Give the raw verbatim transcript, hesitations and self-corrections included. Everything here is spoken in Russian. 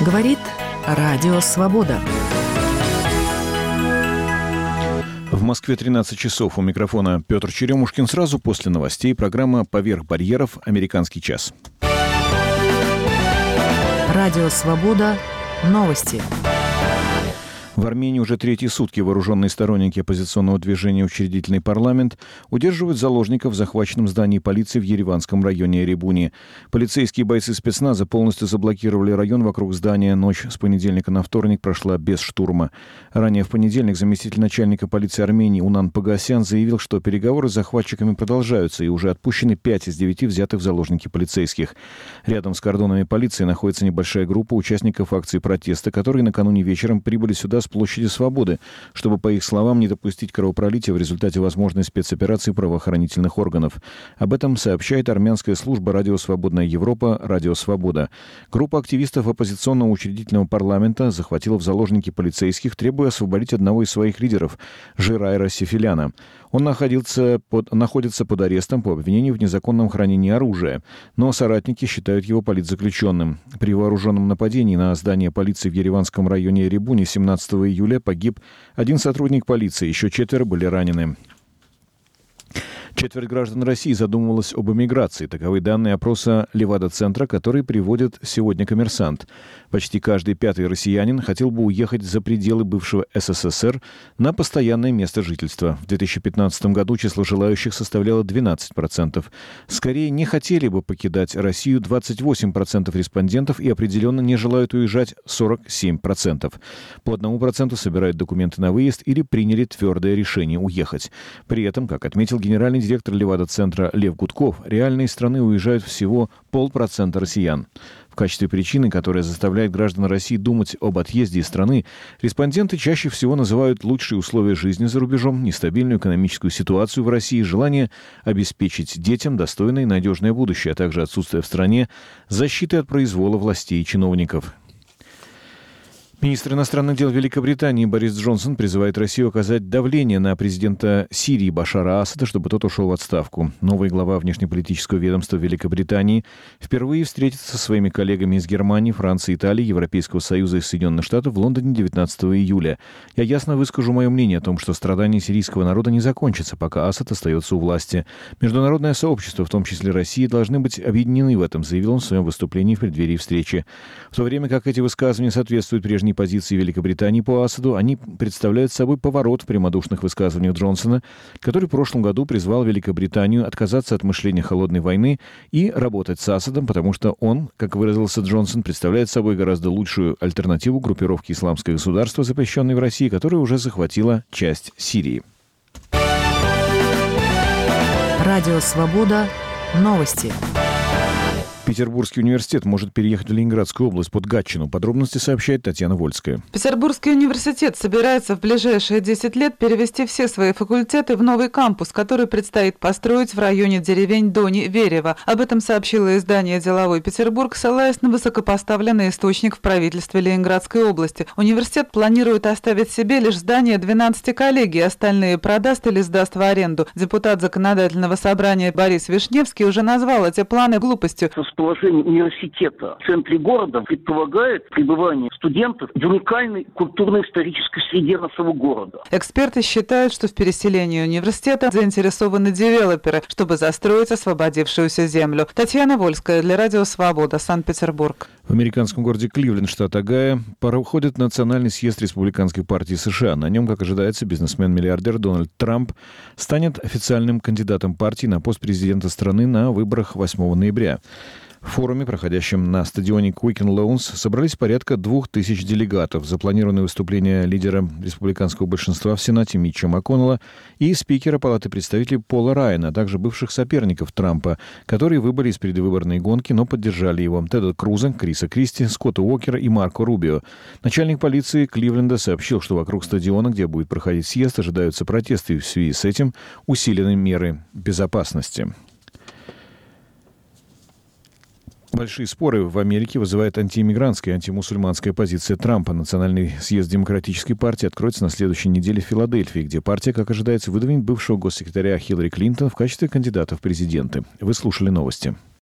Говорит Радио Свобода. В Москве тринадцать часов. У микрофона Петр Черемушкин. Сразу после новостей программа «Поверх барьеров. Американский час». Радио Свобода. Новости. В Армении уже третьи сутки вооруженные сторонники оппозиционного движения «Учредительный парламент» удерживают заложников в захваченном здании полиции в Ереванском районе Эребуни. Полицейские бойцы спецназа полностью заблокировали район вокруг здания. Ночь с понедельника на вторник прошла без штурма. Ранее в понедельник заместитель начальника полиции Армении Унан Погасян заявил, что переговоры с захватчиками продолжаются и уже отпущены пять из девяти взятых в заложники полицейских. Рядом с кордонами полиции находится небольшая группа участников акции протеста, которые накануне вечером прибыли сюда с площади Свободы, чтобы, по их словам, не допустить кровопролития в результате возможной спецоперации правоохранительных органов. Об этом сообщает армянская служба «Радио Свободная Европа» «Радио Свобода». Группа активистов оппозиционного учредительного парламента захватила в заложники полицейских, требуя освободить одного из своих лидеров – Жирайра Сефиляна. Он находился под, находится под арестом по обвинению в незаконном хранении оружия, но соратники считают его политзаключенным. При вооруженном нападении на здание полиции в Ереванском районе Эребуни семнадцатого июля погиб один сотрудник полиции, еще четверо были ранены. Четверть граждан России задумывалась об эмиграции. Таковы данные опроса Левада-центра, который приводит сегодня «Коммерсант». Почти каждый пятый россиянин хотел бы уехать за пределы бывшего СССР на постоянное место жительства. В две тысячи пятнадцатом году число желающих составляло двенадцать процентов. Скорее, не хотели бы покидать Россию двадцать восемь процентов респондентов и определенно не желают уезжать сорок семь процентов. По одному проценту собирают документы на выезд или приняли твердое решение уехать. При этом, как отметил генеральный директор Левада-центра Лев Гудков, реально из страны уезжают всего полпроцента россиян. В качестве причины, которая заставляет граждан России думать об отъезде из страны, респонденты чаще всего называют лучшие условия жизни за рубежом, нестабильную экономическую ситуацию в России, желание обеспечить детям достойное и надежное будущее, а также отсутствие в стране защиты от произвола властей и чиновников. Министр иностранных дел Великобритании Борис Джонсон призывает Россию оказать давление на президента Сирии Башара Асада, чтобы тот ушел в отставку. Новый глава внешнеполитического ведомства Великобритании впервые встретится со своими коллегами из Германии, Франции, Италии, Европейского Союза и Соединенных Штатов в Лондоне девятнадцатого июля. Я ясно выскажу мое мнение о том, что страдания сирийского народа не закончатся, пока Асад остается у власти. Международное сообщество, в том числе Россия, должны быть объединены в этом, заявил он в своем выступлении в преддверии встречи. В то время как эти высказывания соответствуют прежней позиции Великобритании по Асаду, они представляют собой поворот в прямодушных высказываниях Джонсона, который в прошлом году призвал Великобританию отказаться от мышления холодной войны и работать с Асадом, потому что он, как выразился Джонсон, представляет собой гораздо лучшую альтернативу группировке «Исламское государство», запрещенной в России, которая уже захватила часть Сирии. Радио Свобода. Новости. Петербургский университет может переехать в Ленинградскую область под Гатчину. Подробности сообщает Татьяна Вольская. Петербургский университет собирается в ближайшие десять лет перевести все свои факультеты в новый кампус, который предстоит построить в районе деревень Дони, Верево. Об этом сообщило издание «Деловой Петербург», ссылаясь на высокопоставленный источник в правительстве Ленинградской области. Университет планирует оставить себе лишь здание двенадцати коллегий, остальные продаст или сдаст в аренду. Депутат Законодательного собрания Борис Вишневский уже назвал эти планы глупостью. Положение университета в центре города предполагает пребывание студентов в уникальной культурно-исторической среде нашего города. Эксперты считают, что в переселении университета заинтересованы девелоперы, чтобы застроить освободившуюся землю. Татьяна Вольская для Радио Свобода, Санкт-Петербург. В американском городе Кливленд, штат Огайо, проходит национальный съезд Республиканской партии США. На нем, как ожидается, бизнесмен-миллиардер Дональд Трамп станет официальным кандидатом партии на пост президента страны на выборах восьмого ноября. В форуме, проходящем на стадионе Quicken Loans, собрались порядка двух тысяч делегатов. Запланированы выступления лидера республиканского большинства в Сенате Митча МакКоннелла и спикера Палаты представителей Пола Райана, а также бывших соперников Трампа, которые выбыли из предвыборной гонки, но поддержали его: Теда Круза, Криса Кристи, Скотта Уокера и Марко Рубио. Начальник полиции Кливленда сообщил, что вокруг стадиона, где будет проходить съезд, ожидаются протесты, и в связи с этим усилены меры безопасности. Большие споры в Америке вызывает антииммигрантская и антимусульманская позиция Трампа. Национальный съезд Демократической партии откроется на следующей неделе в Филадельфии, где партия, как ожидается, выдвинет бывшего госсекретаря Хиллари Клинтон в качестве кандидата в президенты. Вы слушали новости.